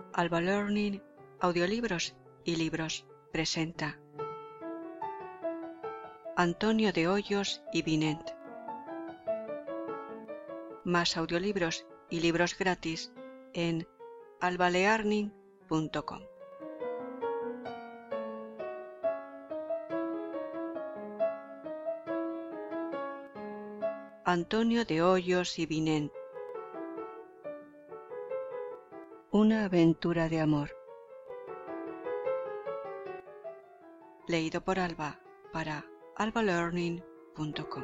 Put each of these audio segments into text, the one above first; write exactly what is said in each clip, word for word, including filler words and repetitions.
Alba Learning, Audiolibros y Libros presenta Antonio de Hoyos y Vinent. Más audiolibros y libros gratis en alba learning punto com. Antonio de Hoyos y Vinent. Una aventura de amor. Leído por Alba para alba learning punto com.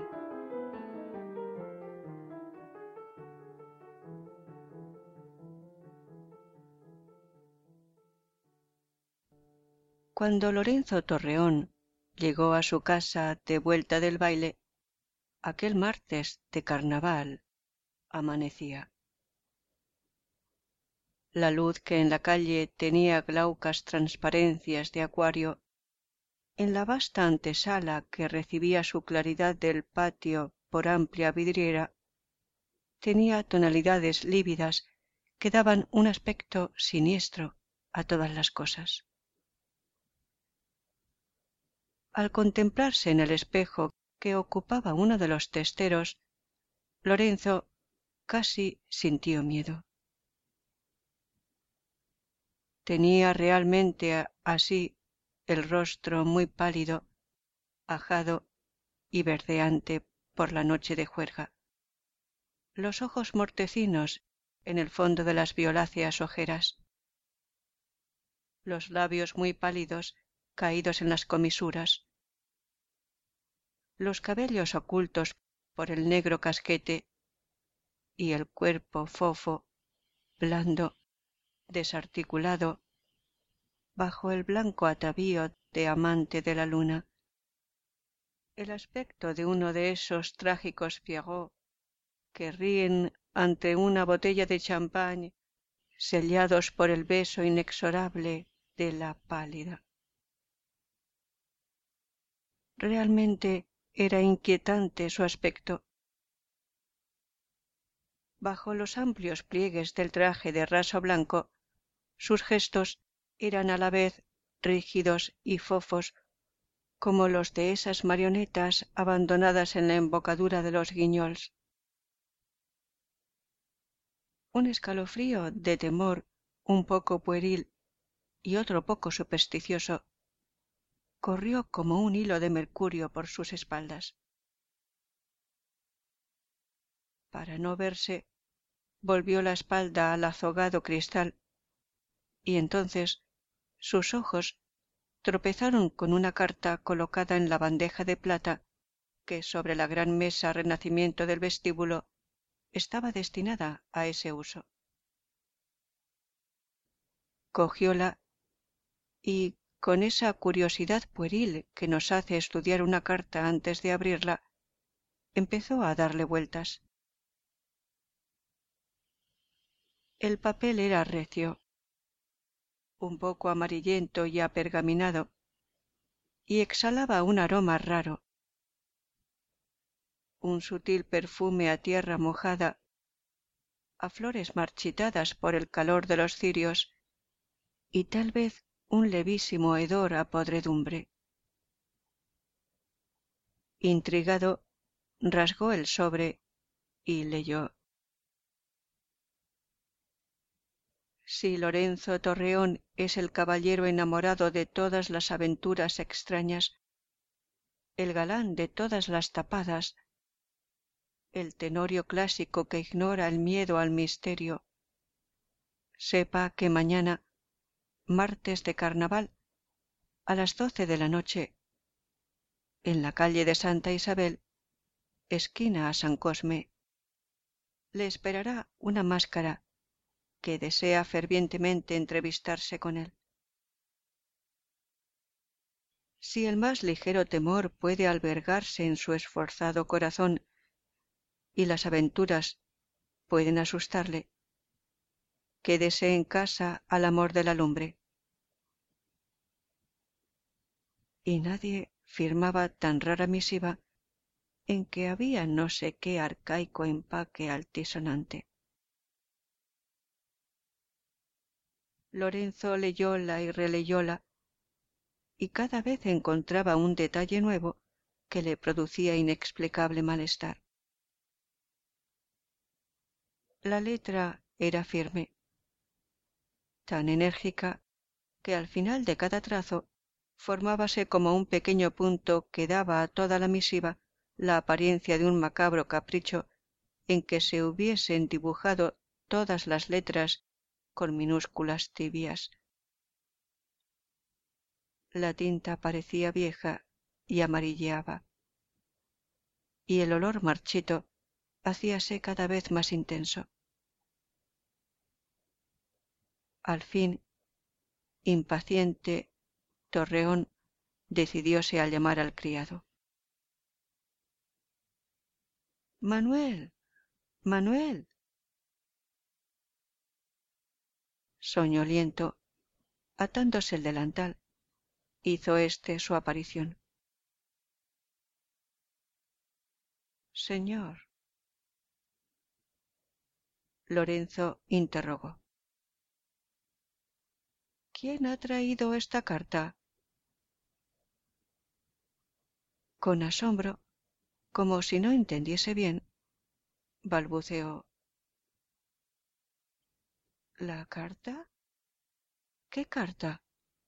Cuando Lorenzo Torreón llegó a su casa de vuelta del baile, aquel martes de carnaval, amanecía. La luz que en la calle tenía glaucas transparencias de acuario, en la vasta antesala que recibía su claridad del patio por amplia vidriera, tenía tonalidades lívidas que daban un aspecto siniestro a todas las cosas. Al contemplarse en el espejo que ocupaba uno de los testeros, Lorenzo casi sintió miedo. Tenía realmente así el rostro muy pálido, ajado y verdeante por la noche de juerga, los ojos mortecinos en el fondo de las violáceas ojeras, los labios muy pálidos caídos en las comisuras, los cabellos ocultos por el negro casquete y el cuerpo fofo, blando, desarticulado, bajo el blanco atavío de amante de la luna, el aspecto de uno de esos trágicos Pierrot que ríen ante una botella de champagne, sellados por el beso inexorable de la pálida. Realmente era inquietante su aspecto. Bajo los amplios pliegues del traje de raso blanco, sus gestos eran a la vez rígidos y fofos como los de esas marionetas abandonadas en la embocadura de los guiñols. Un escalofrío de temor un poco pueril y otro poco supersticioso corrió como un hilo de mercurio por sus espaldas. Para no verse, volvió la espalda al azogado cristal, y entonces sus ojos tropezaron con una carta colocada en la bandeja de plata que sobre la gran mesa renacimiento del vestíbulo estaba destinada a ese uso. Cogióla y, con esa curiosidad pueril que nos hace estudiar una carta antes de abrirla, empezó a darle vueltas. El papel era recio, un poco amarillento y apergaminado, y exhalaba un aroma raro, un sutil perfume a tierra mojada, a flores marchitadas por el calor de los cirios, y tal vez un levísimo hedor a podredumbre. Intrigado, rasgó el sobre y leyó: Si Lorenzo Torreón es el caballero enamorado de todas las aventuras extrañas, el galán de todas las tapadas, el tenorio clásico que ignora el miedo al misterio, sepa que mañana, martes de carnaval, a las doce de la noche, en la calle de Santa Isabel, esquina a San Cosme, le esperará una máscara que desea fervientemente entrevistarse con él. Si el más ligero temor puede albergarse en su esforzado corazón y las aventuras pueden asustarle, quédese en casa al amor de la lumbre. Y nadie firmaba tan rara misiva en que había no sé qué arcaico empaque altisonante. Lorenzo leyóla y releyóla, y cada vez encontraba un detalle nuevo que le producía inexplicable malestar. La letra era firme, tan enérgica que al final de cada trazo formábase como un pequeño punto que daba a toda la misiva la apariencia de un macabro capricho en que se hubiesen dibujado todas las letras con minúsculas tibias. La tinta parecía vieja y amarilleaba, y el olor marchito hacíase cada vez más intenso. Al fin, impaciente, Torreón decidióse a llamar al criado. —Manuel, Manuel. Soñoliento, atándose el delantal, hizo éste su aparición. —Señor. Lorenzo interrogó. —¿Quién ha traído esta carta? Con asombro, como si no entendiese bien, balbuceó: ¿La carta? ¿Qué carta?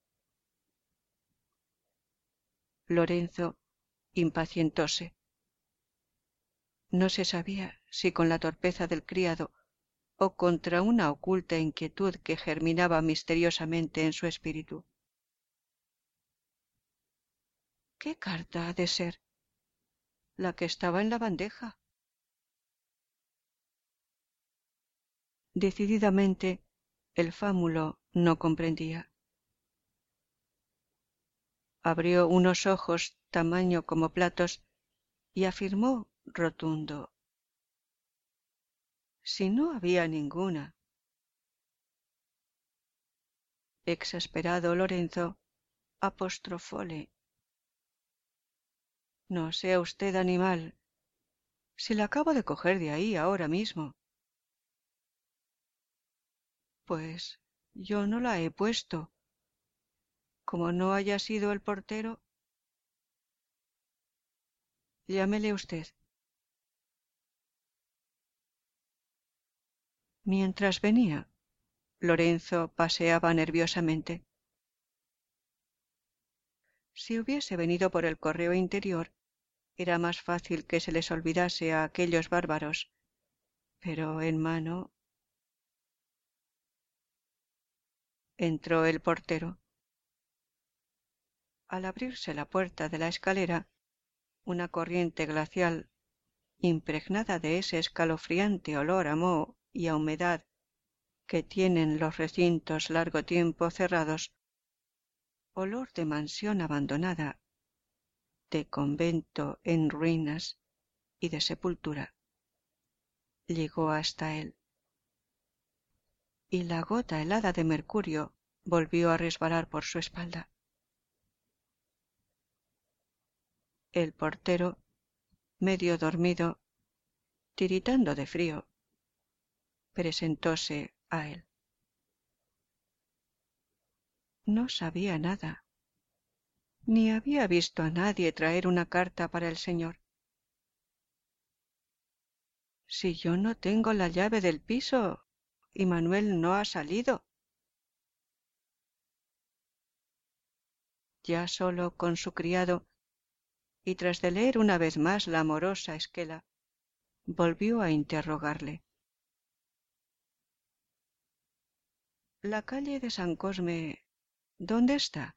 Lorenzo impacientóse. No se sabía si con la torpeza del criado o contra una oculta inquietud que germinaba misteriosamente en su espíritu. ¿Qué carta ha de ser? La que estaba en la bandeja. Decididamente, el fámulo no comprendía. Abrió unos ojos tamaño como platos y afirmó rotundo: si no había ninguna. Exasperado Lorenzo apostrofóle: no sea usted animal, si la acabo de coger de ahí ahora mismo. Pues yo no la he puesto. Como no haya sido el portero. Llámele usted. Mientras venía, Lorenzo paseaba nerviosamente. Si hubiese venido por el correo interior, era más fácil que se les olvidase a aquellos bárbaros, pero en mano. Entró el portero. Al abrirse la puerta de la escalera, una corriente glacial, impregnada de ese escalofriante olor a moho y a humedad que tienen los recintos largo tiempo cerrados, olor de mansión abandonada, de convento en ruinas y de sepultura, llegó hasta él, y la gota helada de mercurio volvió a resbalar por su espalda. El portero, medio dormido, tiritando de frío, presentóse a él. No sabía nada, ni había visto a nadie traer una carta para el señor. Si yo no tengo la llave del piso y Manuel no ha salido. Ya solo con su criado, y tras de leer una vez más la amorosa esquela, volvió a interrogarle. La calle de San Cosme, ¿dónde está?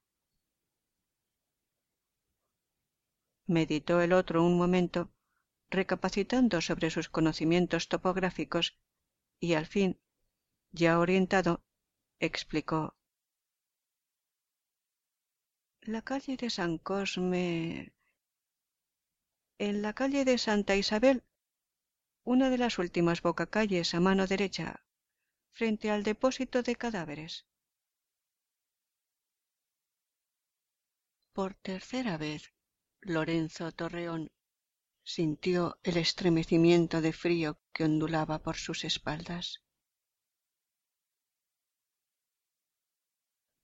Meditó el otro un momento, recapacitando sobre sus conocimientos topográficos, y al fin, ya orientado, explicó: la calle de San Cosme, en la calle de Santa Isabel, una de las últimas bocacalles a mano derecha, frente al depósito de cadáveres. Por tercera vez, Lorenzo Torreón sintió el estremecimiento de frío que ondulaba por sus espaldas.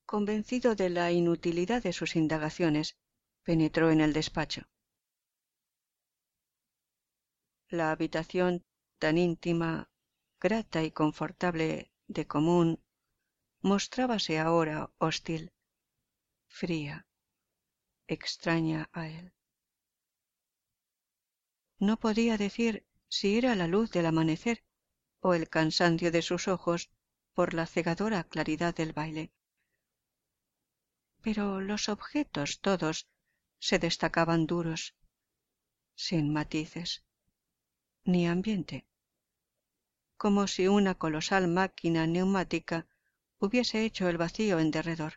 convencido de la inutilidad de sus indagaciones, penetró en el despacho. La habitación tan íntima, grata y confortable de común, mostrábase ahora hostil, fría, extraña a él. No podía decir si era la luz del amanecer o el cansancio de sus ojos por la cegadora claridad del baile. Pero los objetos todos se destacaban duros, sin matices, ni ambiente, como si una colosal máquina neumática hubiese hecho el vacío en derredor.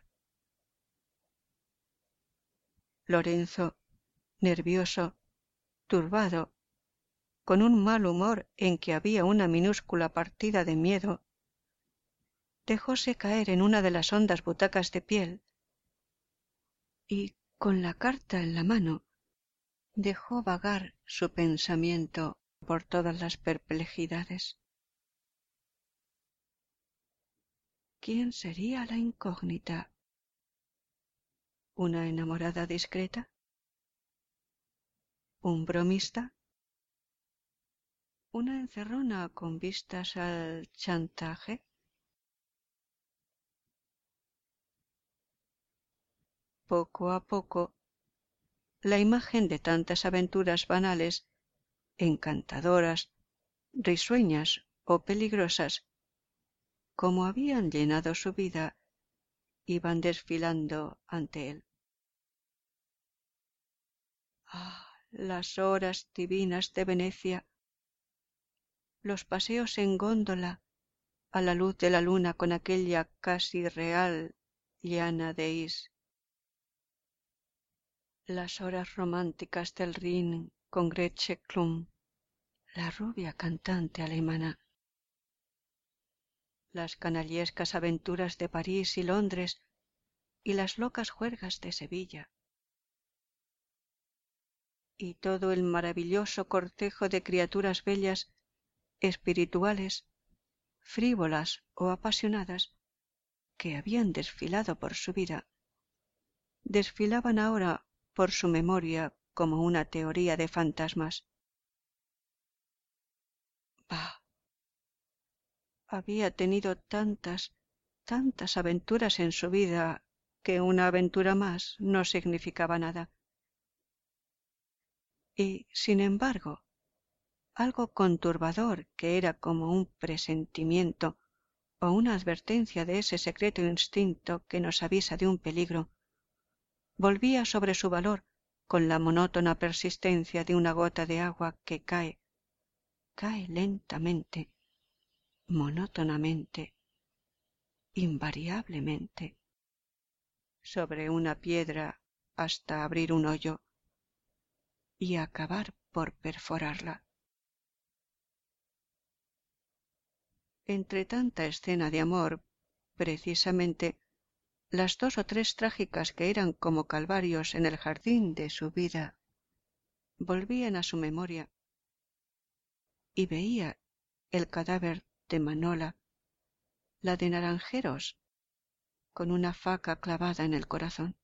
Lorenzo, nervioso, turbado, con un mal humor en que había una minúscula partida de miedo, dejóse caer en una de las hondas butacas de piel y, con la carta en la mano, dejó vagar su pensamiento por todas las perplejidades. ¿Quién sería la incógnita? ¿Una enamorada discreta? ¿Un bromista? ¿Una encerrona con vistas al chantaje? Poco a poco, la imagen de tantas aventuras banales, encantadoras, risueñas o peligrosas, como habían llenado su vida, iban desfilando ante él. Ah, las horas divinas de Venecia, los paseos en góndola a la luz de la luna con aquella casi real llana de Is, las horas románticas del Rin con Gretchen Klum, la rubia cantante alemana, las canallescas aventuras de París y Londres y las locas juergas de Sevilla, y todo el maravilloso cortejo de criaturas bellas, espirituales, frívolas o apasionadas, que habían desfilado por su vida, desfilaban ahora por su memoria como una teoría de fantasmas. Bah, había tenido tantas, tantas aventuras en su vida que una aventura más no significaba nada. Y, sin embargo, algo conturbador que era como un presentimiento o una advertencia de ese secreto instinto que nos avisa de un peligro, volvía sobre su valor con la monótona persistencia de una gota de agua que cae, cae lentamente, monótonamente, invariablemente, sobre una piedra hasta abrir un hoyo y acabar por perforarla. Entre tanta escena de amor, precisamente, las dos o tres trágicas que eran como calvarios en el jardín de su vida volvían a su memoria, y veía el cadáver de Manola, la de Naranjeros, con una faca clavada en el corazón,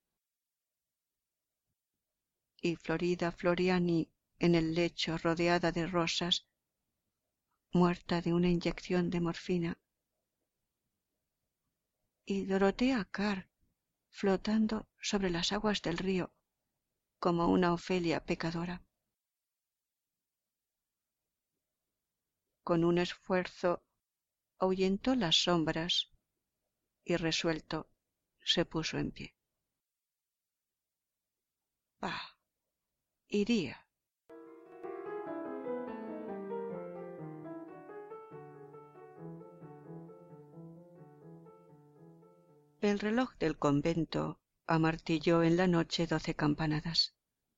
y Florida Floriani en el lecho rodeada de rosas, muerta de una inyección de morfina, y Dorotea Carr flotando sobre las aguas del río como una Ofelia pecadora. Con un esfuerzo ahuyentó las sombras y resuelto se puso en pie. Bah, iría. El reloj del convento amartilló en la noche doce campanadas,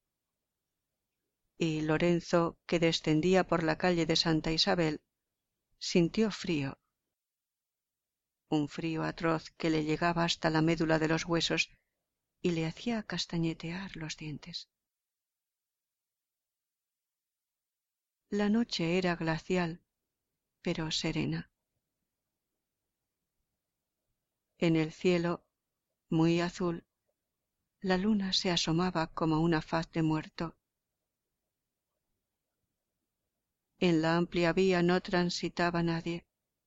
y Lorenzo, que descendía por la calle de Santa Isabel, sintió frío, un frío atroz que le llegaba hasta la médula de los huesos y le hacía castañetear los dientes. La noche era glacial, pero serena. En el cielo, muy azul, la luna se asomaba como una faz de muerto. En la amplia vía no transitaba nadie.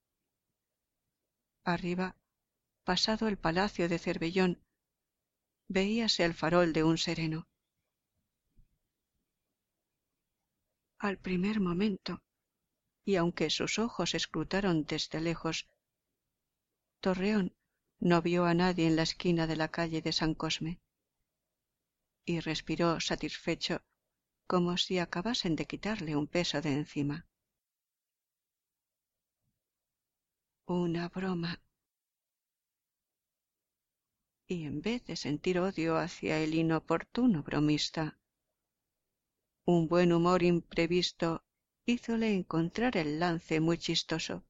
Arriba, pasado el palacio de Cervellón, veíase el farol de un sereno. Al primer momento, y aunque sus ojos escrutaron desde lejos, Torreón no vio a nadie en la esquina de la calle de San Cosme, y respiró satisfecho, como si acabasen de quitarle un peso de encima. Una broma. Y en vez de sentir odio hacia el inoportuno bromista, un buen humor imprevisto hízole encontrar el lance muy chistoso.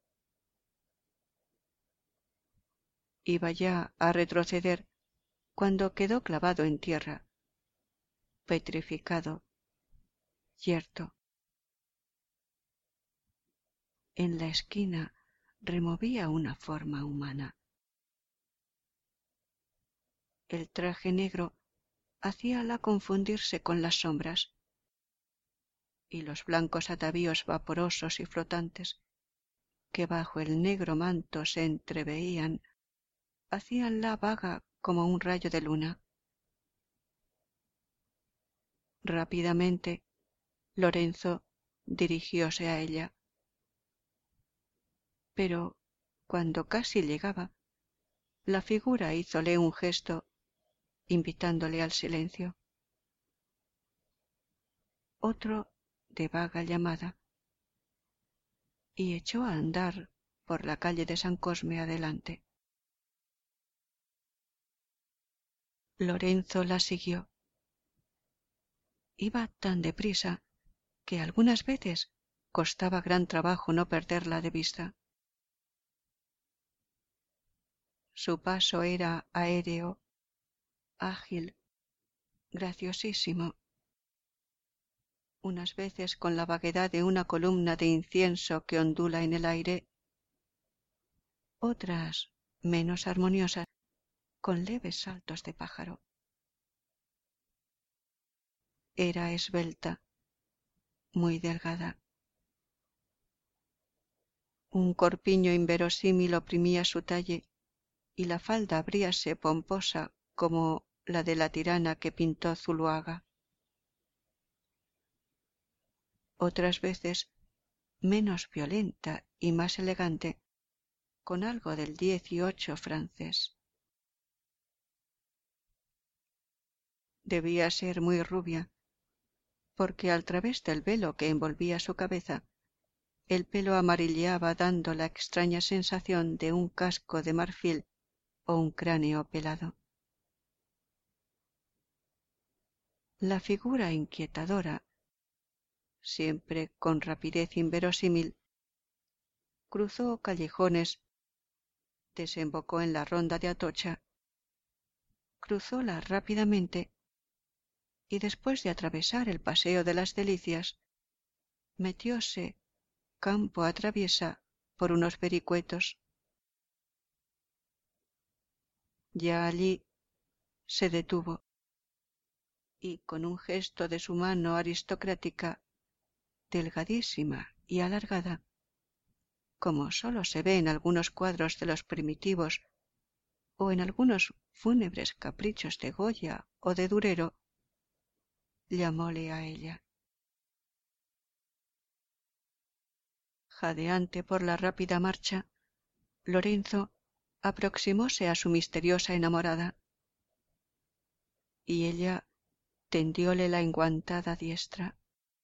Iba ya a retroceder cuando quedó clavado en tierra, petrificado, yerto. En la esquina removía una forma humana. El traje negro hacíala confundirse con las sombras, y los blancos atavíos vaporosos y flotantes que bajo el negro manto se entreveían hacíanla vaga como un rayo de luna. Rápidamente Lorenzo dirigióse a ella, pero cuando casi llegaba, la figura hízole un gesto invitándole al silencio. Otro de vaga llamada, y echó a andar por la calle de San Cosme adelante. Lorenzo la siguió. Iba tan deprisa que algunas veces costaba gran trabajo no perderla de vista. Su paso era aéreo, ágil, graciosísimo, unas veces con la vaguedad de una columna de incienso que ondula en el aire, otras menos armoniosas, con leves saltos de pájaro. Era esbelta, muy delgada. Un corpiño inverosímil oprimía su talle y la falda abríase pomposa como la de la tirana que pintó Zuloaga. Otras veces menos violenta y más elegante, con algo del dieciocho francés. Debía ser muy rubia, porque al través del velo que envolvía su cabeza, el pelo amarilleaba dando la extraña sensación de un casco de marfil o un cráneo pelado. La figura inquietadora, siempre con rapidez inverosímil, cruzó callejones, desembocó en la ronda de Atocha, cruzóla rápidamente y después de atravesar el paseo de las Delicias, metióse campo a traviesa por unos vericuetos. Ya allí se detuvo y con un gesto de su mano aristocrática, delgadísima y alargada, como sólo se ve en algunos cuadros de los primitivos o en algunos fúnebres caprichos de Goya o de Durero, llamóle a ella. Jadeante por la rápida marcha, Lorenzo aproximóse a su misteriosa enamorada, y ella tendióle la enguantada diestra.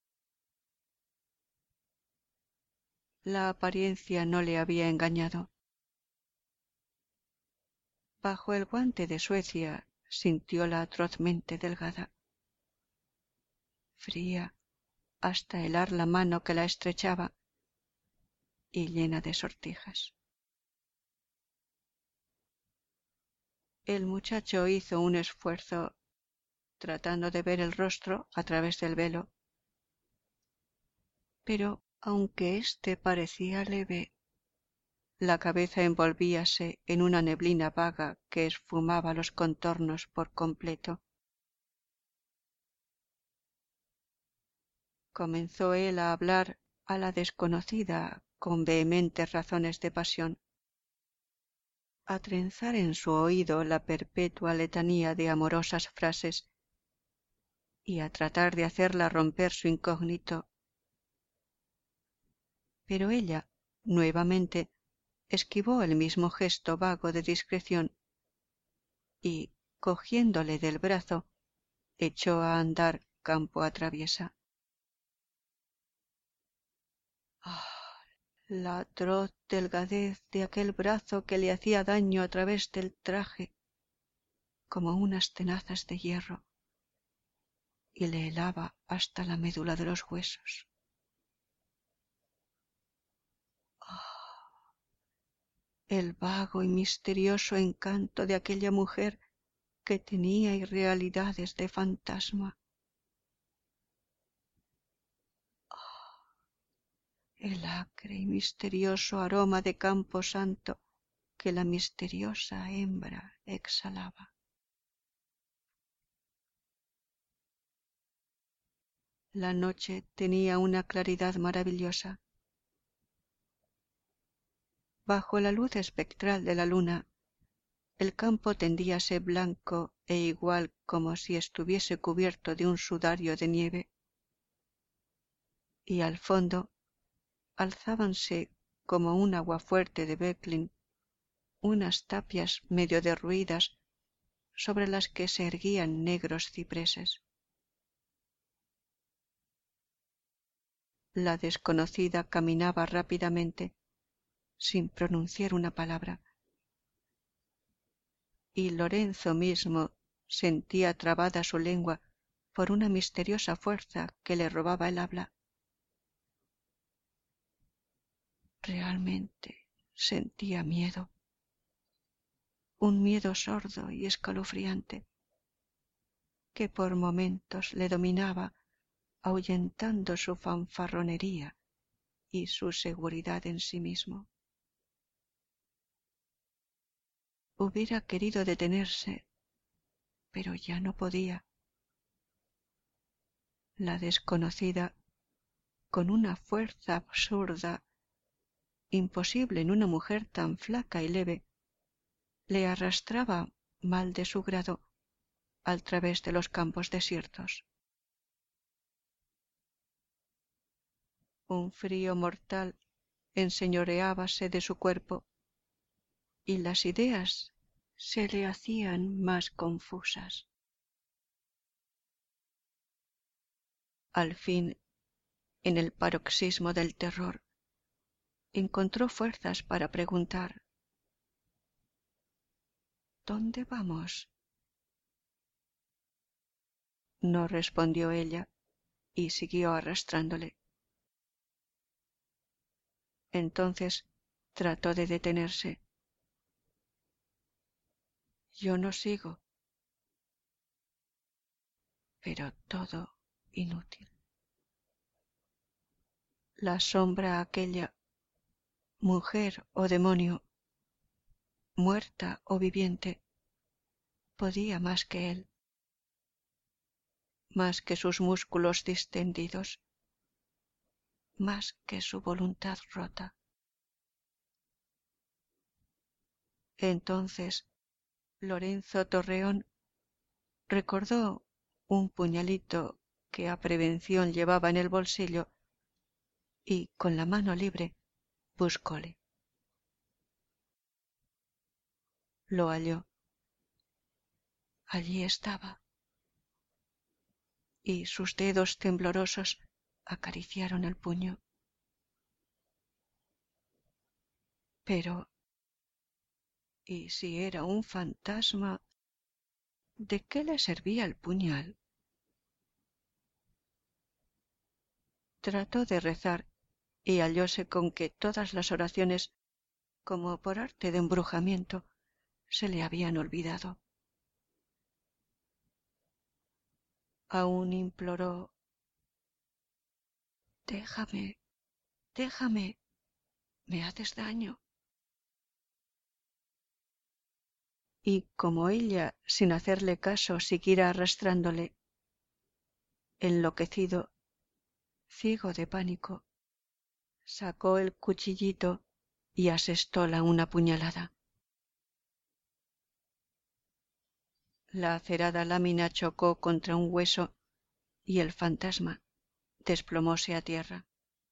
La apariencia no le había engañado. Bajo el guante de Suecia sintióla atrozmente delgada, fría hasta helar la mano que la estrechaba y llena de sortijas. El muchacho hizo un esfuerzo tratando de ver el rostro a través del velo, pero aunque éste parecía leve, La cabeza envolvíase en una neblina vaga que esfumaba los contornos por completo. Comenzó él a hablar a la desconocida con vehementes razones de pasión, a trenzar en su oído la perpetua letanía de amorosas frases y a tratar de hacerla romper su incógnito. Pero ella, nuevamente, esquivó el mismo gesto vago de discreción y, cogiéndole del brazo, echó a andar campo a traviesa. Ah, la atroz delgadez de aquel brazo que le hacía daño a través del traje, como unas tenazas de hierro, y le helaba hasta la médula de los huesos. Ah, el vago y misterioso encanto de aquella mujer que tenía irrealidades de fantasma. Ah, el acre y misterioso aroma de campo santo que la misteriosa hembra exhalaba. La noche tenía una claridad maravillosa. Bajo la luz espectral de la luna, el campo tendíase blanco e igual como si estuviese cubierto de un sudario de nieve, y al fondo alzábanse como un aguafuerte de Böcklin unas tapias medio derruidas sobre las que se erguían negros cipreses. La desconocida caminaba rápidamente, sin pronunciar una palabra, y Lorenzo mismo sentía trabada su lengua por una misteriosa fuerza que le robaba el habla. Realmente sentía miedo, un miedo sordo y escalofriante, que por momentos le dominaba, ahuyentando su fanfarronería y su seguridad en sí mismo. Hubiera querido detenerse, pero ya no podía. La desconocida, con una fuerza absurda, imposible en una mujer tan flaca y leve, le arrastraba, mal de su grado, al través de los campos desiertos. Un frío mortal enseñoreábase de su cuerpo, y las ideas se le hacían más confusas. Al fin, en el paroxismo del terror, encontró fuerzas para preguntar: ¿Dónde vamos? No respondió ella, y siguió arrastrándole. Entonces trató de detenerse. Yo no sigo. Pero todo inútil. La sombra aquella, mujer o demonio, muerta o viviente, podía más que él, más que sus músculos distendidos, más que su voluntad rota. Entonces Lorenzo Torreón recordó un puñalito que a prevención llevaba en el bolsillo y, con la mano libre, buscóle. Lo halló. Allí estaba, y sus dedos temblorosos acariciaron el puño. Pero, ¿y si era un fantasma? ¿De qué le servía el puñal? Trató de rezar y hallóse con que todas las oraciones, como por arte de embrujamiento, se le habían olvidado. Aún imploró: Déjame, déjame, me haces daño. y como ella, sin hacerle caso, siguiera arrastrándole, enloquecido, ciego de pánico, sacó el cuchillito y asestóla una puñalada. La acerada lámina chocó contra un hueso y el fantasma desplomóse a tierra.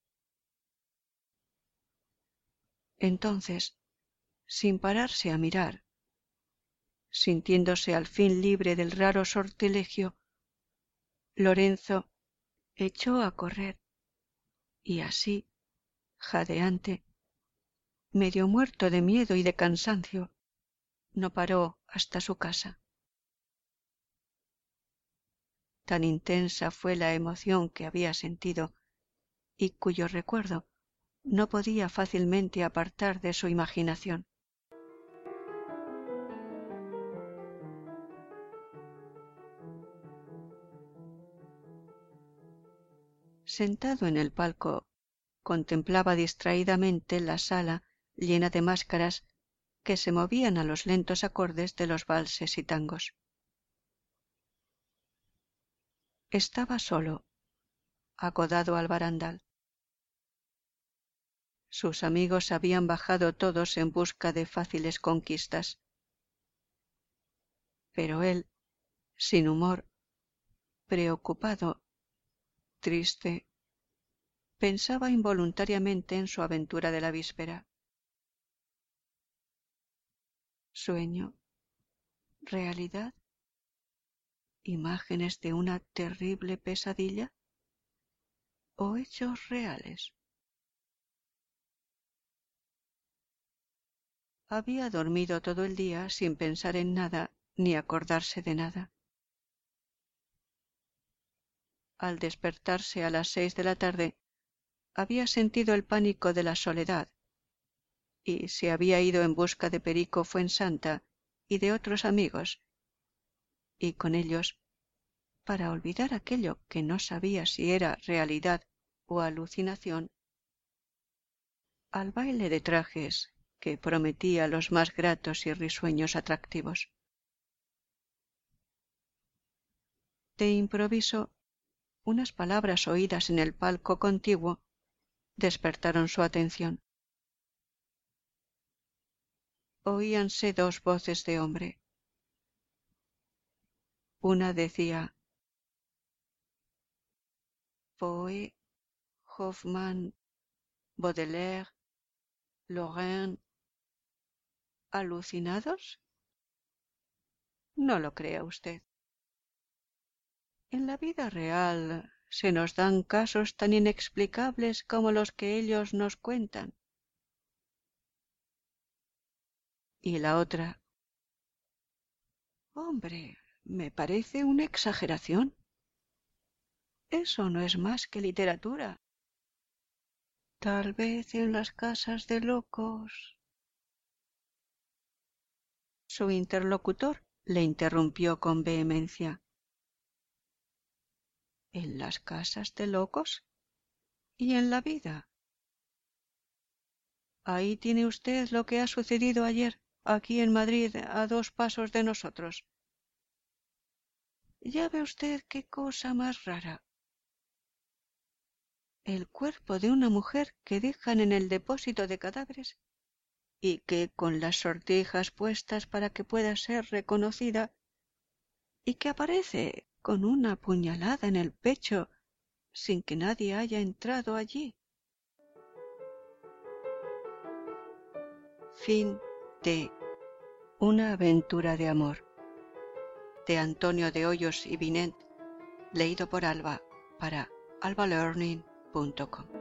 Entonces, sin pararse a mirar, sintiéndose al fin libre del raro sortilegio, Lorenzo echó a correr y así, jadeante, medio muerto de miedo y de cansancio, no paró hasta su casa. Tan intensa fue la emoción que había sentido y cuyo recuerdo no podía fácilmente apartar de su imaginación. Sentado en el palco, contemplaba distraídamente la sala llena de máscaras que se movían a los lentos acordes de los valses y tangos. Estaba solo, acodado al barandal. Sus amigos habían bajado todos en busca de fáciles conquistas. Pero él, sin humor, preocupado, triste, pensaba involuntariamente en su aventura de la víspera. Sueño, realidad, imágenes de una terrible pesadilla o hechos reales. Había dormido todo el día sin pensar en nada ni acordarse de nada. Al despertarse a las seis de la tarde, había sentido el pánico de la soledad y se había ido en busca de Perico Fuensanta y de otros amigos, y con ellos, para olvidar aquello que no sabía si era realidad o alucinación, al baile de trajes que prometía los más gratos y risueños atractivos. De improviso, unas palabras oídas en el palco contiguo despertaron su atención. Oíanse dos voces de hombre. Una decía: Poe, Hoffmann, Baudelaire, Lorraine. ¿Alucinados? No lo crea usted. En la vida real se nos dan casos tan inexplicables como los que ellos nos cuentan. Y la otra: Hombre, me parece una exageración. Eso no es más que literatura. Tal vez en las casas de locos. Su interlocutor le interrumpió con vehemencia. ¿En las casas de locos? ¿Y en la vida? Ahí tiene usted lo que ha sucedido ayer, aquí en Madrid, a dos pasos de nosotros. Ya ve usted qué cosa más rara. El cuerpo de una mujer que dejan en el depósito de cadáveres y que, con las sortijas puestas para que pueda ser reconocida, y que aparece con una puñalada en el pecho sin que nadie haya entrado allí. Fin de Una aventura de amor, de Antonio de Hoyos y Binet, leído por Alba para alba learning punto com.